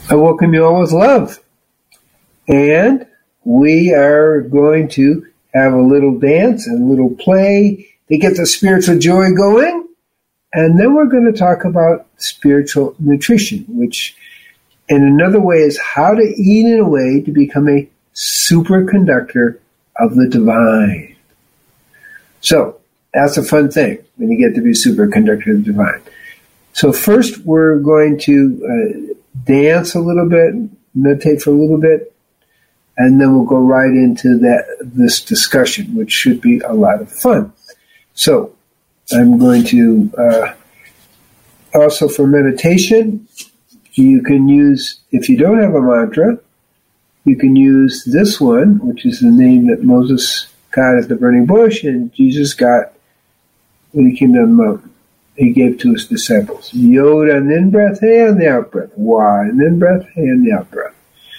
I welcome you all with love. And we are going to have a little dance and a little play to get the spiritual joy going. And then we're going to talk about spiritual nutrition, which in another way is how to eat in a way to become a superconductor of the divine. So that's a fun thing when you get to be a superconductor of the divine. So first we're going to dance a little bit, meditate for a little bit, and then we'll go right into this discussion, which should be a lot of fun. So I'm going to also for meditation, you can use, if you don't have a mantra, you can use this one, which is the name that Moses got at the burning bush, and Jesus got when he came down the mountain. He gave to his disciples. Yod on the in-breath, Hey on the out-breath. Wah on the in-breath, Hey on the out-breath.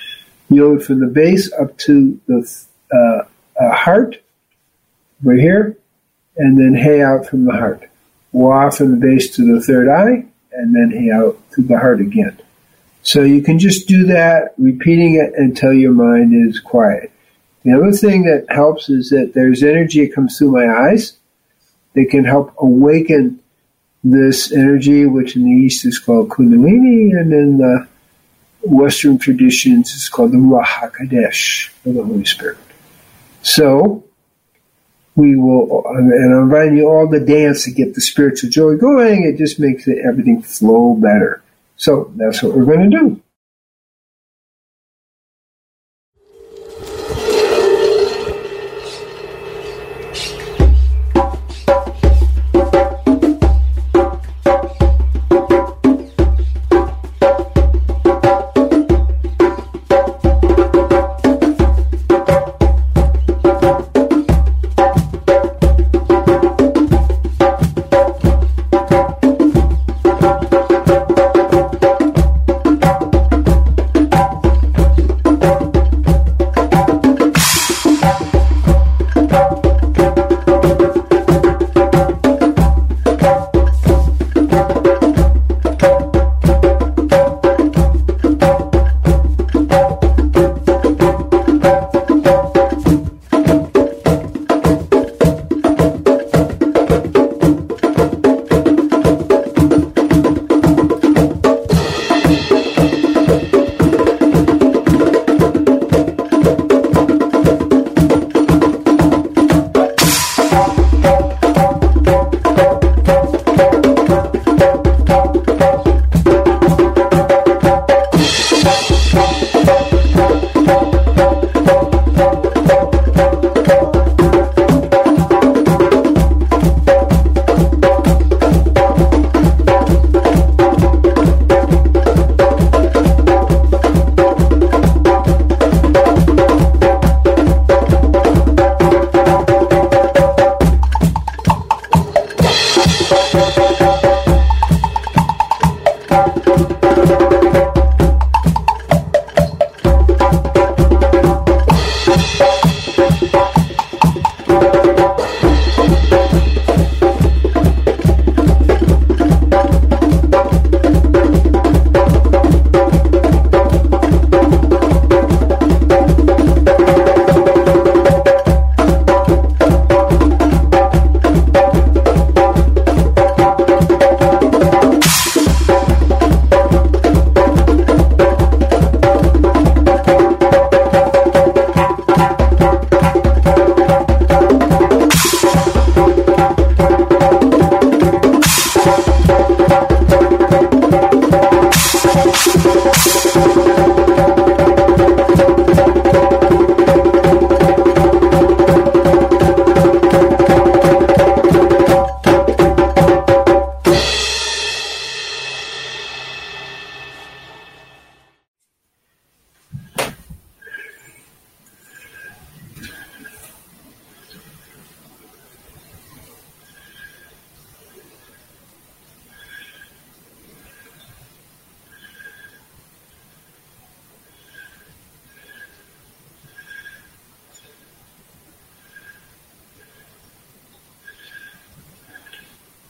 Yod from the base up to the heart, right here, and then Hey out from the heart. Wah from the base to the third eye, and then Hey out to the heart again. So you can just do that, repeating it until your mind is quiet. The other thing that helps is that there's energy that comes through my eyes that can help awaken this energy, which in the East is called Kundalini, and in the Western traditions is called the Ruach HaKodesh, or the Holy Spirit. So, we will, and I'm inviting you all to dance to get the spiritual joy going. It just makes everything flow better. So, that's what we're going to do.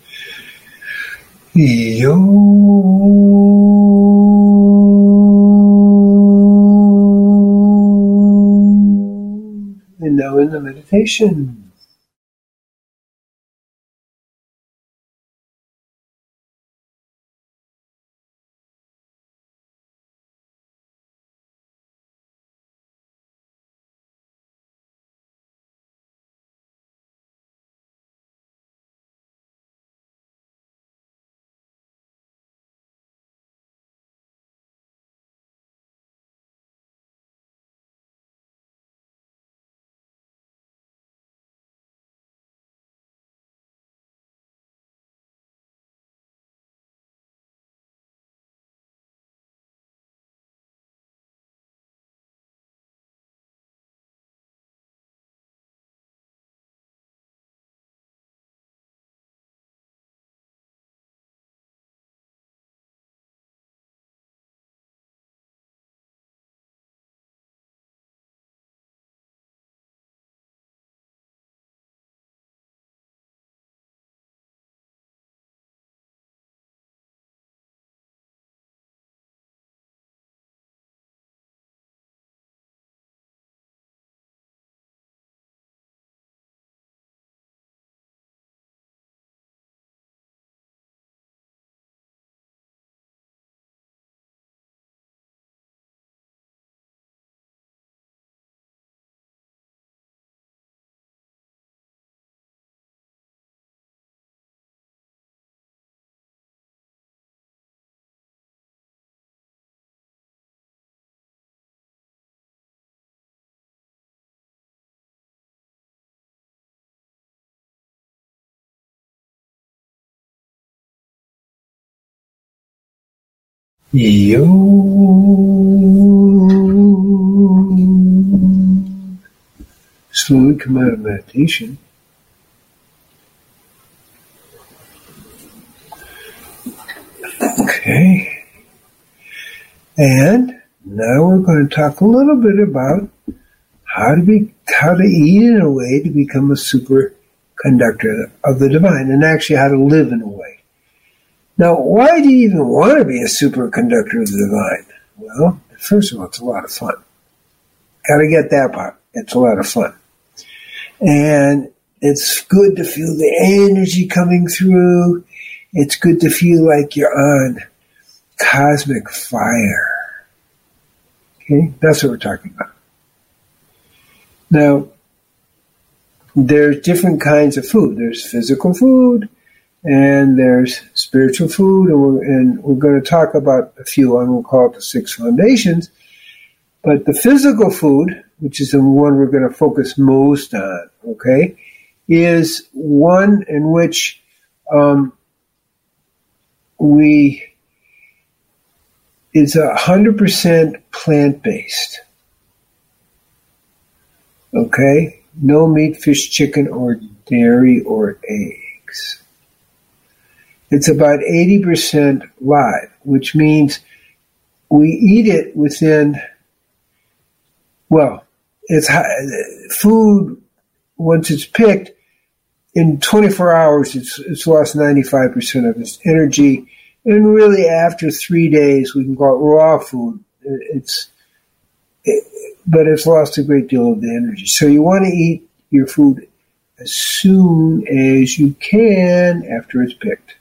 Yo meditation. Yo. Slowly come out of meditation. Okay. And now we're going to talk a little bit about how to eat in a way to become a superconductor of the divine, and actually how to live in a way. Now, why do you even want to be a superconductor of the divine? Well, first of all, it's a lot of fun. Got to get that part. It's a lot of fun. And it's good to feel the energy coming through. It's good to feel like you're on cosmic fire. Okay? That's what we're talking about. Now, there's different kinds of food. There's physical food, and there's spiritual food, and we're going to talk about a few, and we'll call it the 6 foundations. But the physical food, which is the one we're going to focus most on, okay, is one in which it's 100% plant-based. Okay? No meat, fish, chicken, or dairy, or eggs. It's about 80% live, which means we eat it within, well, it's food, once it's picked, in 24 hours it's lost 95% of its energy, and really after 3 days, we can call it raw food, but it's lost a great deal of the energy. So you want to eat your food as soon as you can after it's picked.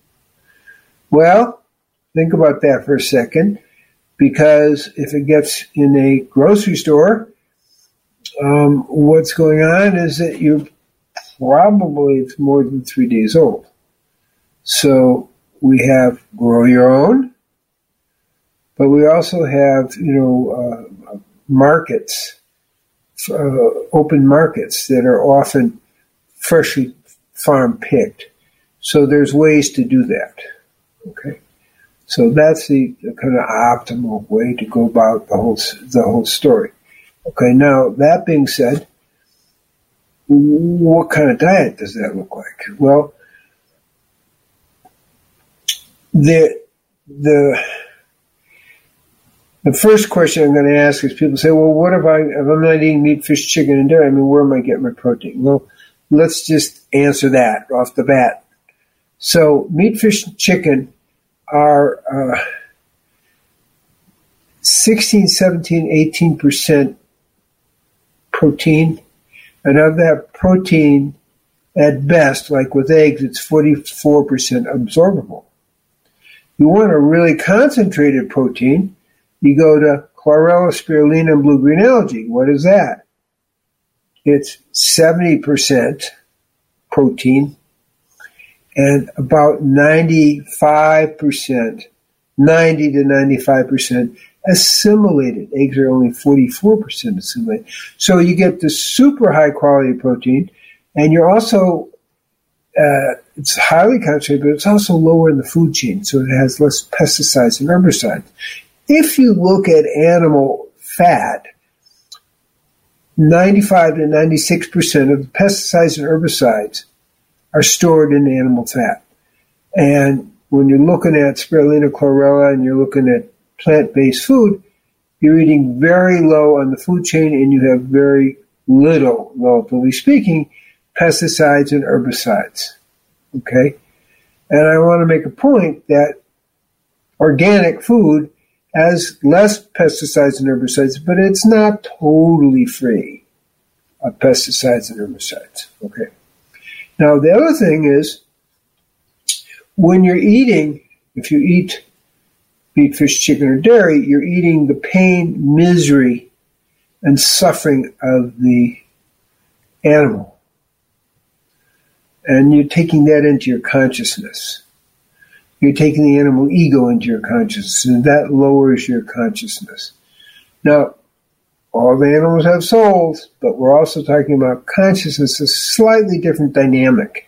Well, think about that for a second, because if it gets in a grocery store, what's going on is that it's more than 3 days old. So we have grow your own, but we also have, markets, open markets that are often freshly farm picked. So there's ways to do that. Okay, so that's the kind of optimal way to go about the whole story. Okay, now that being said, what kind of diet does that look like? Well, the first question I'm going to ask is, people say, well, what if I'm not eating meat, fish, chicken, and dairy? I mean, where am I getting my protein? Well, let's just answer that off the bat. So meat, fish, and chicken are 16, 17, 18% protein, And of that protein, at best, like with eggs, it's 44% absorbable. You want a really concentrated protein, you go to chlorella, spirulina, and blue-green algae. What is that? It's 70% protein and about 90 to 95% assimilated. Eggs are only 44% assimilated. So you get the super high quality protein, and you're also, it's highly concentrated, but it's also lower in the food chain, so it has less pesticides and herbicides. If you look at animal fat, 95 to 96% of the pesticides and herbicides are stored in animal fat. And when you're looking at spirulina, chlorella, and you're looking at plant-based food, you're eating very low on the food chain, and you have very little, relatively speaking, pesticides and herbicides. Okay? And I want to make a point that organic food has less pesticides and herbicides, but it's not totally free of pesticides and herbicides. Okay. Now, the other thing is, when you're eating, if you eat meat, fish, chicken, or dairy, you're eating the pain, misery, and suffering of the animal. And you're taking that into your consciousness. You're taking the animal ego into your consciousness, and that lowers your consciousness. Now, all the animals have souls, but we're also talking about consciousness, a slightly different dynamic.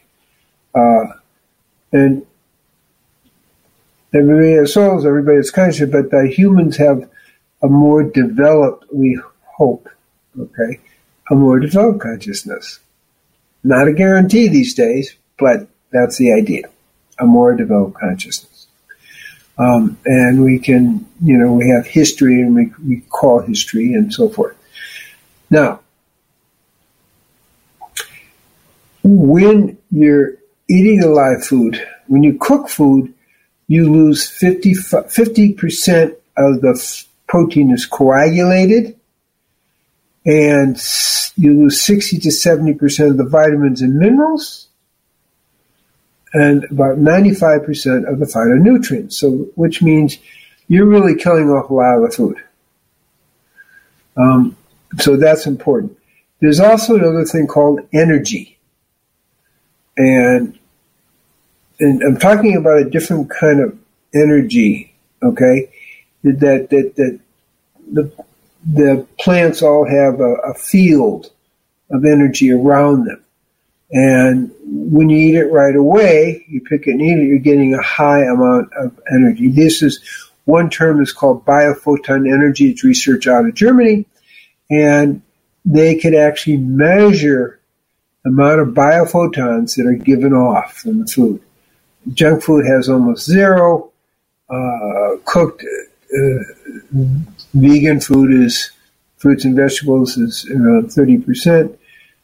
And everybody has souls, everybody is conscious, but the humans have a more developed, we hope, okay, a more developed consciousness. Not a guarantee these days, but that's the idea. A more developed consciousness. And we can, we have history and we call history and so forth. Now, when you're eating alive food, when you cook food, you lose 50% of the protein is coagulated, and you lose 60 to 70% of the vitamins and minerals, and about 95% of the phytonutrients, which means you're really killing off a lot of the food. So that's important. There's also another thing called energy. And I'm talking about a different kind of energy, okay? That the plants all have a field of energy around them. And when you eat it right away, you pick it and eat it, you're getting a high amount of energy. One term is called biophoton energy. It's research out of Germany. And they could actually measure the amount of biophotons that are given off from the food. Junk food has almost zero. Cooked vegan food is fruits and vegetables is around 30%.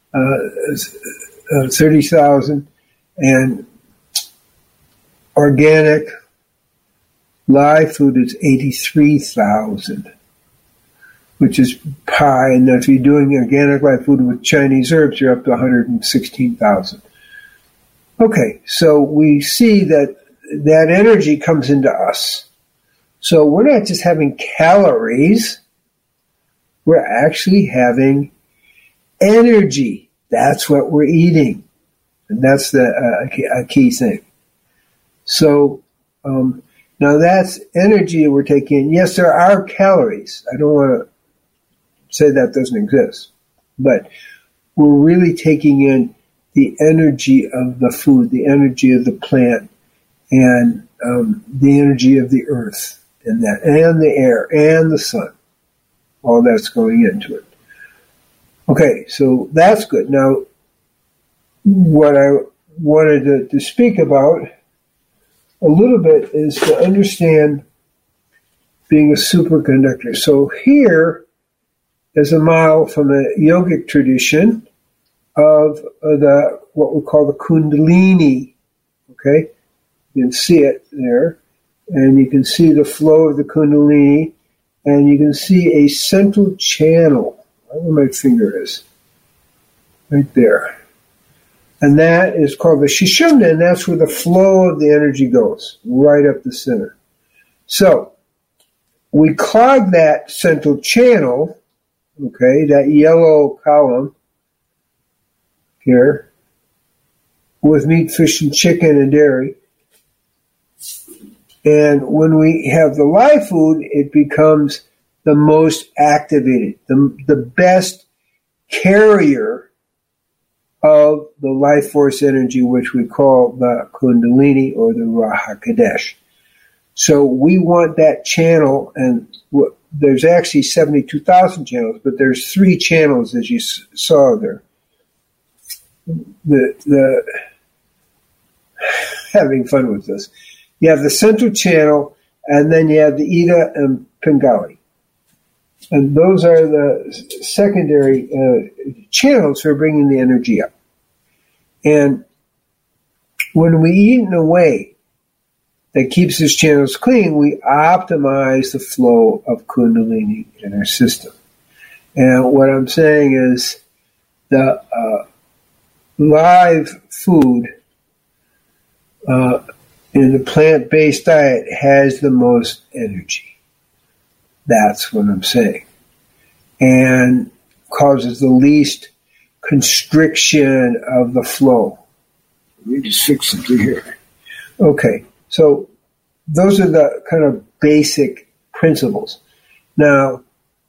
30,000, and organic live food is 83,000, which is high. And if you're doing organic live food with Chinese herbs, you're up to 116,000. Okay, so we see that energy comes into us. So we're not just having calories, we're actually having energy. That's what we're eating. And that's a key thing. So now that's energy we're taking. Yes, there are calories. I don't want to say that doesn't exist. But we're really taking in the energy of the food, the energy of the plant, and the energy of the earth, and the air, and the sun. All that's going into it. Okay, so that's good. Now, what I wanted to speak about a little bit is to understand being a superconductor. So here is a model from the yogic tradition of what we call the Kundalini. Okay, you can see it there, and you can see the flow of the Kundalini, and you can see a central channel. I don't know where my finger is. right there. And that is called the Sushumna, and that's where the flow of the energy goes, right up the center. So, we clog that central channel, okay, that yellow column here, with meat, fish, and chicken and dairy. And when we have the live food, it becomes the most activated, the best carrier of the life force energy, which we call the Kundalini or the Ruach HaKodesh. So we want that channel, and there's actually 72,000 channels, but there's 3 channels as you saw there. The having fun with this. You have the central channel, and then you have the Ida and Pingali. And those are the secondary channels for bringing the energy up. And when we eat in a way that keeps these channels clean, we optimize the flow of Kundalini in our system. And what I'm saying is the live food in the plant-based diet has the most energy. That's what I'm saying. And causes the least constriction of the flow. Let me just fix something here. Okay, so those are the kind of basic principles. Now,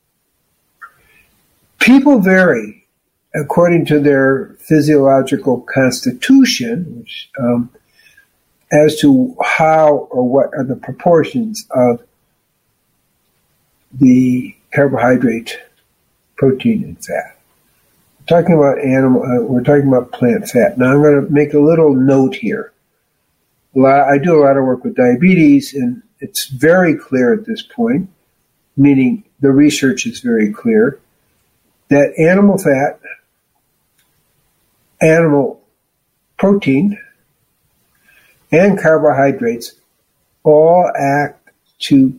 people vary according to their physiological constitution, which as to how or what are the proportions of the carbohydrate, protein, and fat. We're talking about we're talking about plant fat. Now I'm going to make a little note here. I do a lot of work with diabetes, and it's very clear at this point, meaning the research is very clear, that animal fat, animal protein, and carbohydrates all act to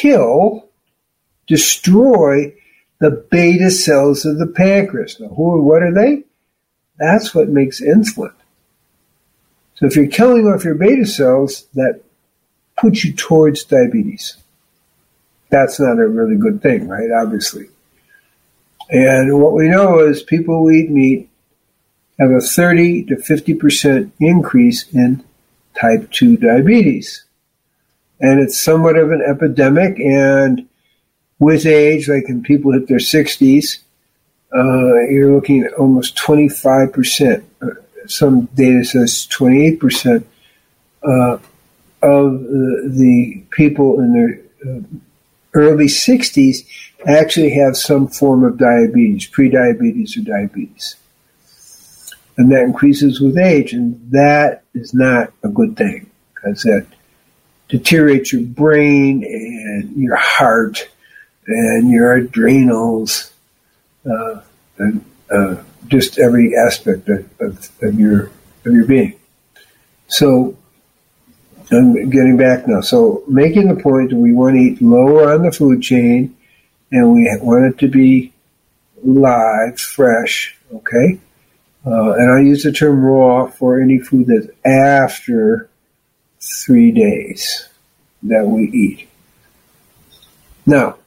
destroy the beta cells of the pancreas. Now, what are they? That's what makes insulin. So if you're killing off your beta cells, that puts you towards diabetes. That's not a really good thing, right? Obviously. And what we know is people who eat meat have a 30 to 50% increase in type 2 diabetes. And it's somewhat of an epidemic, and with age, like in people hit their 60s, you're looking at almost 25%. Some data says 28% of the people in their early 60s actually have some form of diabetes, prediabetes or diabetes. And that increases with age, and that is not a good thing, because that deteriorates your brain and your heart and your adrenals, and just every aspect of your being. So, I'm getting back now. So, making the point that we want to eat lower on the food chain, and we want it to be live, fresh, okay? And I use the term raw for any food that's after 3 days that we eat. Now,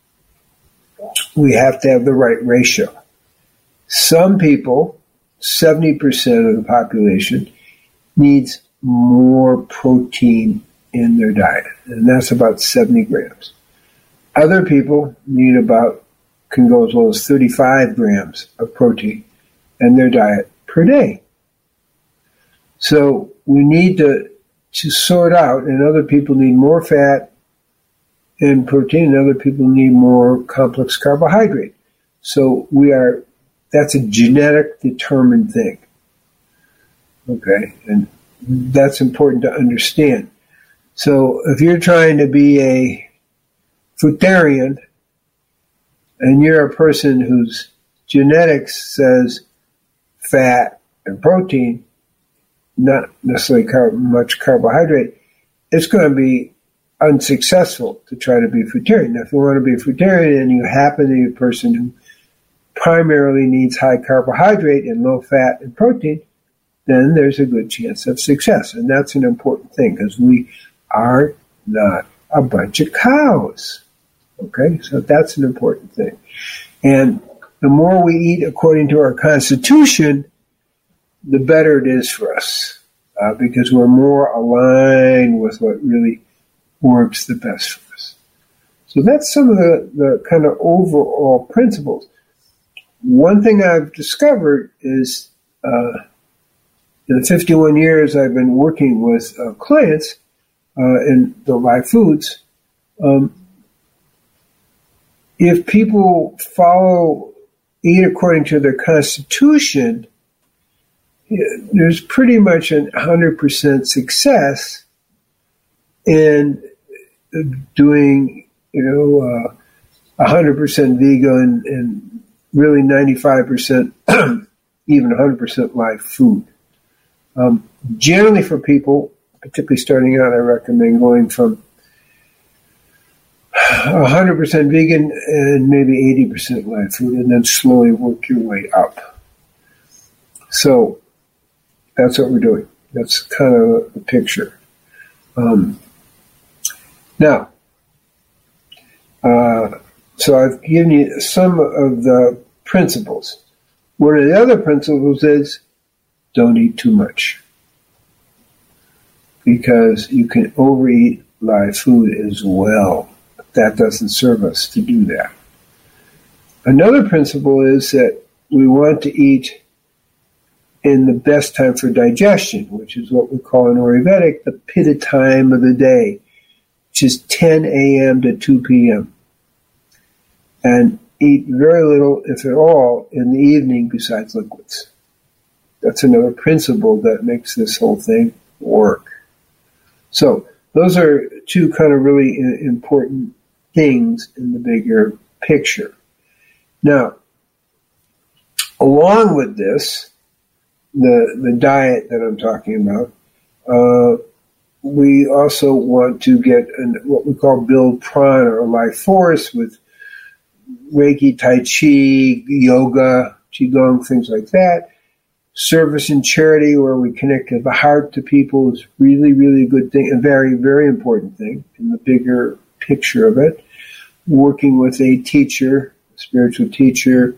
we have to have the right ratio. Some people, 70% of the population, needs more protein in their diet, and that's about 70 grams. Other people can go as low as 35 grams of protein in their diet per day. So we need to sort out, and other people need more fat and protein, and other people need more complex carbohydrate. So that's a genetic determined thing. Okay, and that's important to understand. So if you're trying to be a fruitarian and you're a person whose genetics says fat and protein, not necessarily much carbohydrate, it's going to be unsuccessful to try to be fruitarian. Now, if you want to be a fruitarian and you happen to be a person who primarily needs high carbohydrate and low fat and protein, then there's a good chance of success. And that's an important thing because we are not a bunch of cows. Okay, so that's an important thing. And the more we eat according to our constitution, the better it is for us because we're more aligned with what really works the best for us. So that's some of the kind of overall principles. One thing I've discovered is in the 51 years I've been working with clients in the live foods, if people eat according to their constitution, there's pretty much 100% success in doing, 100% vegan and really 95%, even 100% live food. Generally for people, particularly starting out, I recommend going from 100% vegan and maybe 80% live food, and then slowly work your way up. So that's what we're doing. That's kind of the picture. Now, so I've given you some of the principles. One of the other principles is don't eat too much, because you can overeat live food as well. That doesn't serve us to do that. Another principle is that we want to eat in the best time for digestion, which is what we call in Ayurvedic the pitta time of the day, which is 10 a.m. to 2 p.m. And eat very little, if at all, in the evening besides liquids. That's another principle that makes this whole thing work. So those are two kind of really important things in the bigger picture. Now, along with this, the diet that I'm talking about, we also want to get what we call build prana or life force with Reiki, Tai Chi, yoga, Qigong, things like that. Service and charity, where we connect to the heart to people, is really, really a good thing, a very, very important thing in the bigger picture of it. Working with a teacher, a spiritual teacher,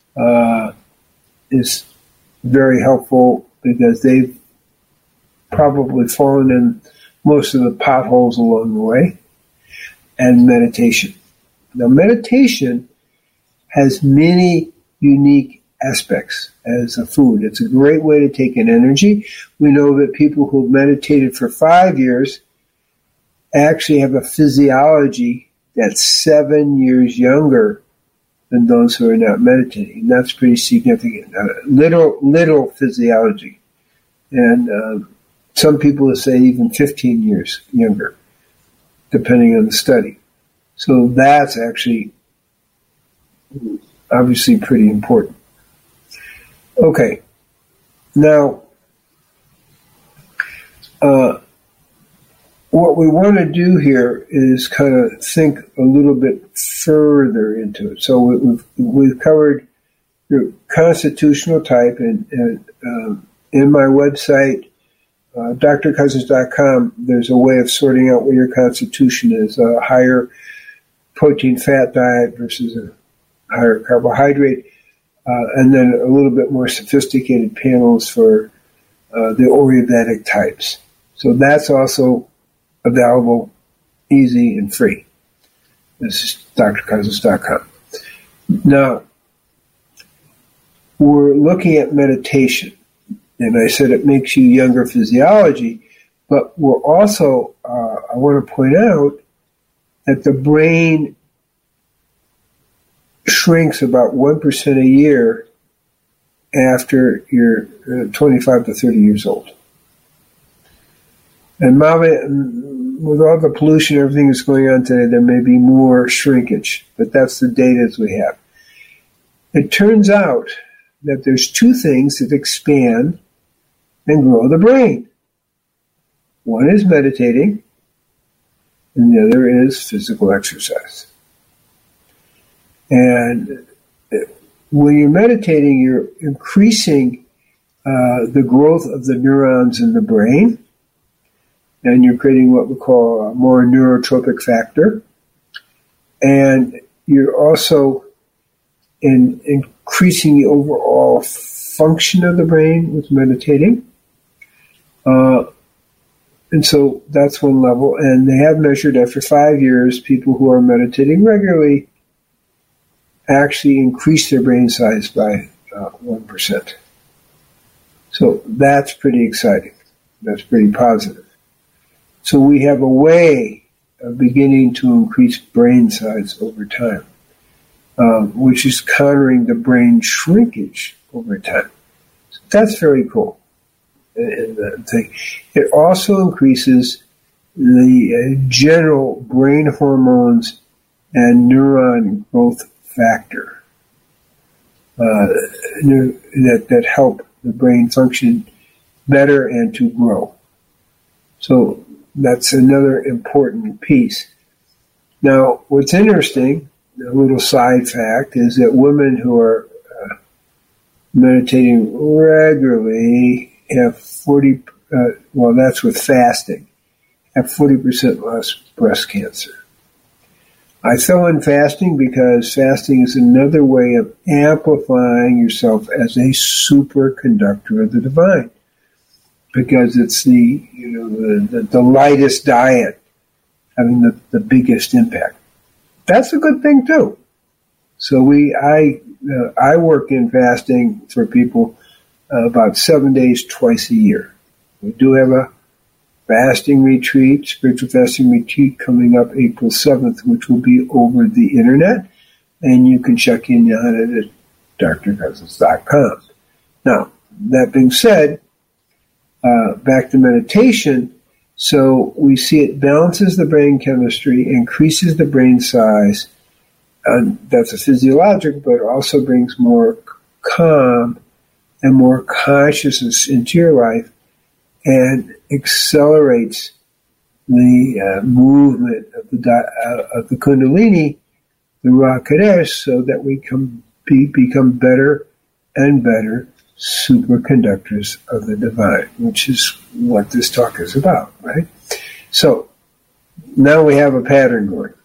is very helpful because they've probably fallen in most of the potholes along the way. And meditation. Now, meditation has many unique aspects as a food. It's a great way to take in energy. We know that people who've meditated for 5 years actually have a physiology that's 7 years younger than those who are not meditating. And that's pretty significant. Little physiology. And some people will say even 15 years younger, depending on the study. So that's actually obviously pretty important. Okay, now what we want to do here is kind of think a little bit further into it. So we've covered your constitutional type, and in my website, drcousins.com, there's a way of sorting out what your constitution is, a higher protein fat diet versus a higher carbohydrate. And then a little bit more sophisticated panels for the Ayurvedic types. So that's also available, easy and free. This is drcousins.com. Now, we're looking at meditation. And I said it makes you younger physiology. But we're also, I want to point out that the brain shrinks about 1% a year after you're 25 to 30 years old. And with all the pollution, everything that's going on today, there may be more shrinkage, but that's the data as we have. It turns out that there's two things that expand and grow the brain. One is meditating, and the other is physical exercise. And when you're meditating, you're increasing the growth of the neurons in the brain, and you're creating what we call a more neurotropic factor. And you're also increasing the overall function of the brain with meditating. And so that's one level. And they have measured after 5 years, people who are meditating regularly actually increase their brain size by 1%. So that's pretty exciting. That's pretty positive. So we have a way of beginning to increase brain size over time, which is countering the brain shrinkage over time. So that's very cool. In that thing. It also increases the general brain hormones and neuron growth factor that help the brain function better and to grow. So that's another important piece. Now, what's interesting, a little side fact, is that women who are meditating regularly have 40, that's with fasting, have 40% less breast cancer. I throw in fasting because fasting is another way of amplifying yourself as a superconductor of the divine, because it's the lightest diet having the biggest impact. That's a good thing too. So I work in fasting for people about 7 days twice a year. We do have a fasting retreat, spiritual fasting retreat, coming up April 7th, which will be over the internet, and you can check in on it at drcousins.com. Now, that being said, back to meditation. So we see it balances the brain chemistry, increases the brain size, and that's a physiologic, but also brings more calm and more consciousness into your life, and accelerates the movement of the Kundalini, the Ruach Kodesh, so that we can become better and better superconductors of the divine, which is what this talk is about, right? So now we have a pattern going.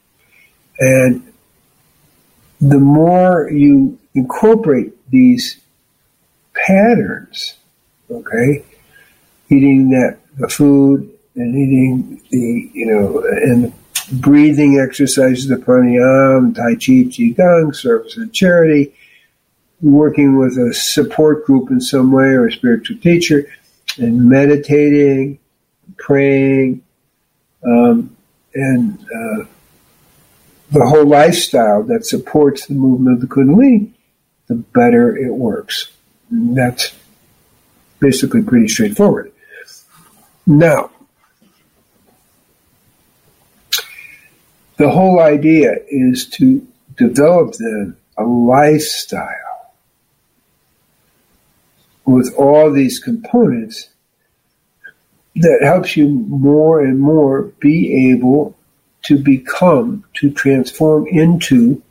And the more you incorporate these patterns, okay, eating the food and eating and breathing exercises, the pranayama, tai chi, qigong, service and charity, working with a support group in some way or a spiritual teacher, and meditating, praying, and the whole lifestyle that supports the movement of the Kundalini, the better it works. And that's basically pretty straightforward. Now, the whole idea is to develop then a lifestyle with all these components that helps you more and more be able to transform into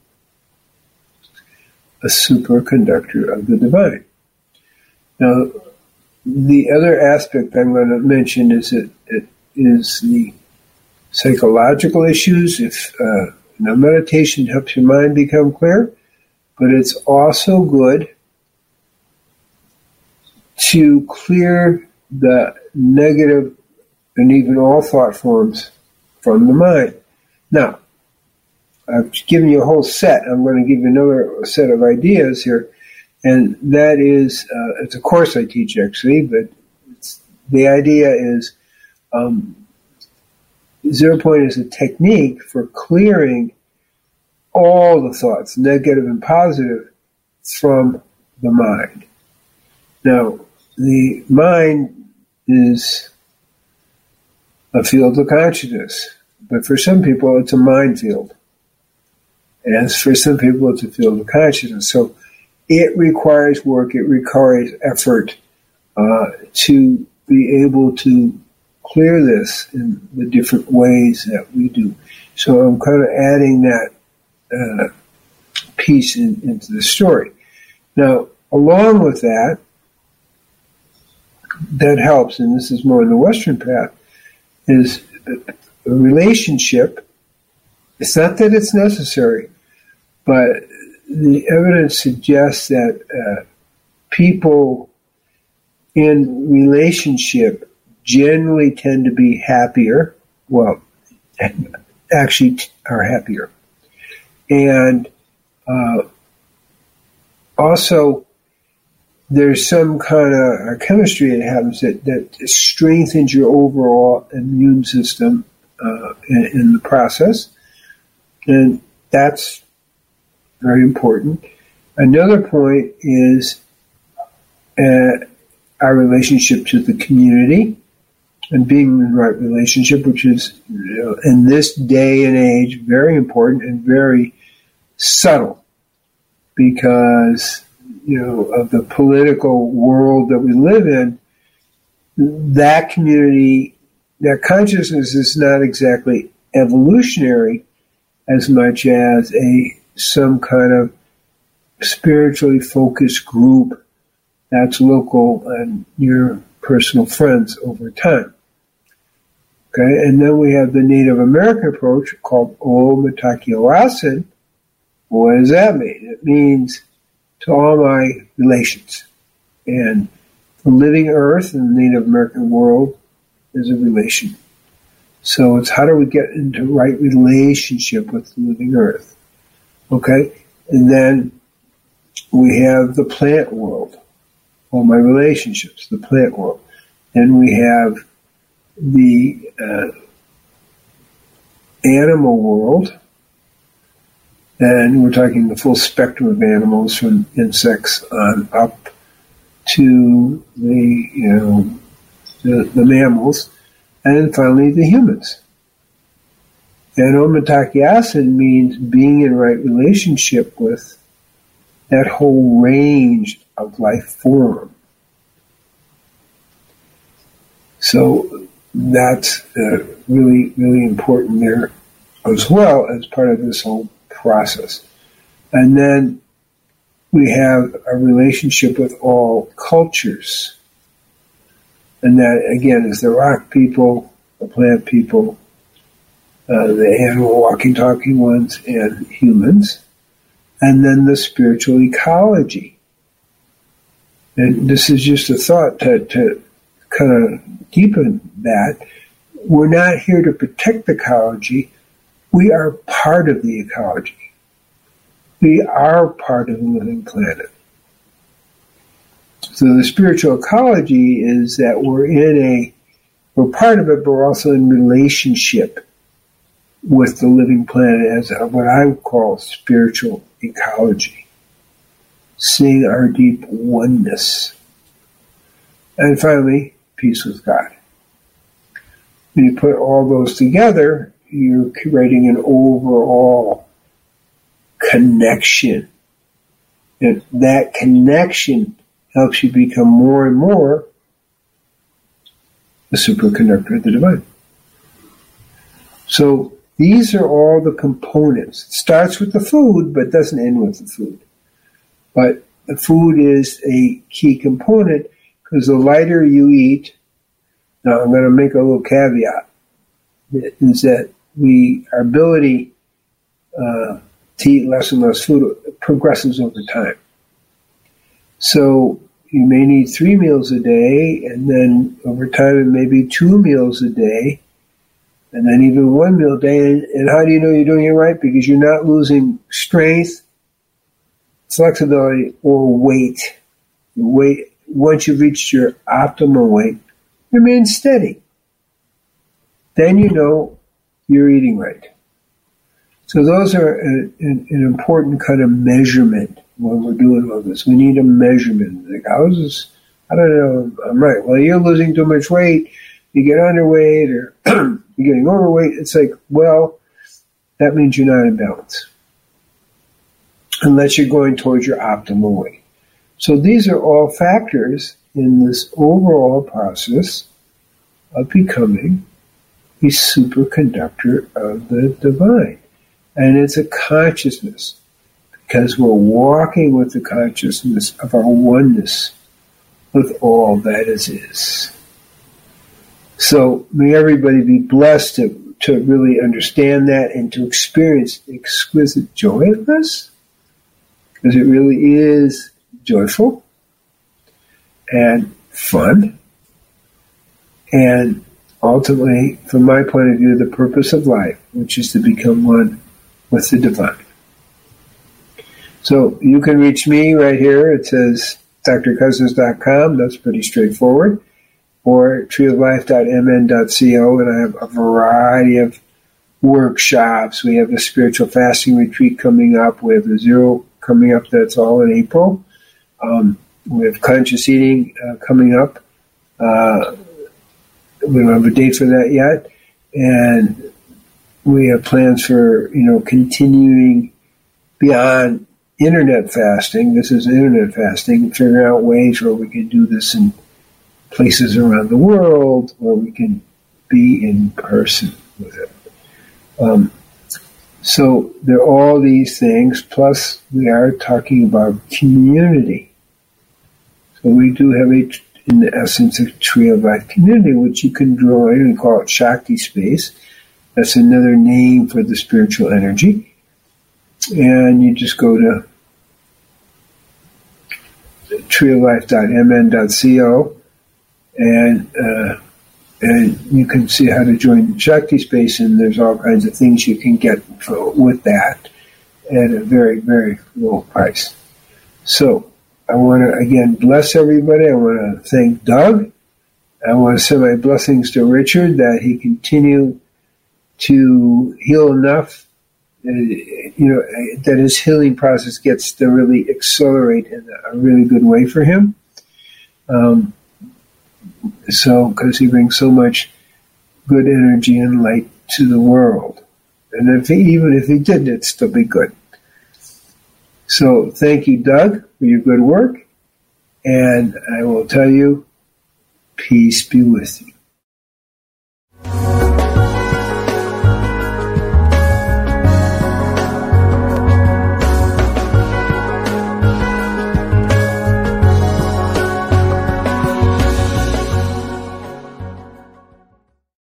a superconductor of the divine. Now, the other aspect I'm going to mention is that it is the psychological issues. If meditation helps your mind become clear, but it's also good to clear the negative and even all thought forms from the mind. Now, I've given you a whole set. I'm going to give you another set of ideas here, and that is, it's a course I teach actually, but the idea is 0 point is a technique for clearing all the thoughts, negative and positive, from the mind. Now, the mind is a field of consciousness, but for some people it's a minefield. And for some people it's a field of consciousness. So it requires work, it requires effort to be able to clear this in the different ways that we do. So I'm kind of adding that piece into the story. Now, along with that helps, and this is more in the Western path, is a relationship. It's not that it's necessary, but the evidence suggests that people in relationship generally tend to be happier. Well, actually are happier. And also, there's some kind of chemistry that happens that strengthens your overall immune system in the process. And that's very important. Another point is our relationship to the community and being in the right relationship, which is, in this day and age, very important and very subtle because, of the political world that we live in. That community, that consciousness is not exactly evolutionary as much as some kind of spiritually focused group that's local and your personal friends over time. Okay, and then we have the Native American approach called O Mitakuye Oyasin. What does that mean? It means to all my relations. And the living earth in the Native American world is a relation. So it's how do we get into right relationship with the living earth? Okay, and then we have the plant world, all my relationships, the plant world. Then we have the animal world, and we're talking the full spectrum of animals from insects on up to the mammals, and then finally the humans. And O Mitakuye Oyasin means being in right relationship with that whole range of life form. So that's really, really important there as well as part of this whole process. And then we have a relationship with all cultures. And that, again, is the rock people, the plant people, the animal walking, talking ones, and humans. And then the spiritual ecology. And this is just a thought to kind of deepen that. We're not here to protect the ecology. We are part of the ecology. We are part of the living planet. So the spiritual ecology is that we're part of it, but we're also in relationship with the living planet as what I would call spiritual ecology. Seeing our deep oneness. And finally, peace with God. When you put all those together, you're creating an overall connection. And that connection helps you become more and more the superconductor of the divine. So these are all the components. It starts with the food, but doesn't end with the food. But the food is a key component because the lighter you eat, now I'm going to make a little caveat, is that our ability to eat less and less food progresses over time. So you may need 3 meals a day, and then over time it may be 2 meals a day, and then even 1 meal a day. And how do you know you're doing it right? Because you're not losing strength, flexibility, or weight. Once you've reached your optimal weight, remain steady. Then you know you're eating right. So those are an important kind of measurement when we're doing all this. We need a measurement. Like, I don't know, I'm right. Well, you're losing too much weight, you get underweight, or you're getting overweight. It's like, well, that means you're not in balance. Unless you're going towards your optimal weight. So these are all factors in this overall process of becoming a superconductor of the divine. And it's a consciousness. because we're walking with the consciousness of our oneness with all that is. So may everybody be blessed to really understand that and to experience the exquisite joy of this, because it really is joyful and fun, and ultimately, from my point of view, the purpose of life, which is to become one with the divine. So you can reach me right here. It says drcousins.com. That's pretty straightforward. Or treeoflife.mn.co, and I have a variety of workshops. We have a spiritual fasting retreat coming up. We have the Zero coming up. That's all in April. We have conscious eating coming up. We don't have a date for that yet. And we have plans for, continuing beyond internet fasting. This is internet fasting, figuring out ways where we can do this in places around the world where we can be in person with it. So there are all these things, plus we are talking about community. So we do have in the essence, a Tree of Life community, which you can join and call it Shakti Space. That's another name for the spiritual energy. And you just go to treeoflife.mn.co and you can see how to join Shakti Space, and there's all kinds of things you can get with that at a very, very low price. So I want to, again, bless everybody. I want to thank Doug. I want to send my blessings to Richard that he continue to heal enough, that his healing process gets to really accelerate in a really good way for him. Because he brings so much good energy and light to the world. And even if he didn't, it'd still be good. So thank you, Doug, for your good work. And I will tell you, peace be with you.